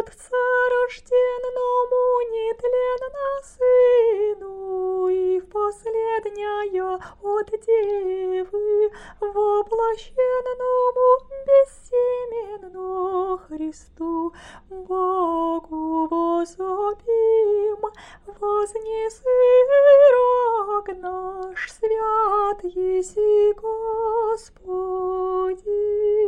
Отца рожденному нетленно Сыну, и в последняя от Девы воплощенному бессеменно Христу, Богу возлюбим, вознеси рог наш, свят еси Господи.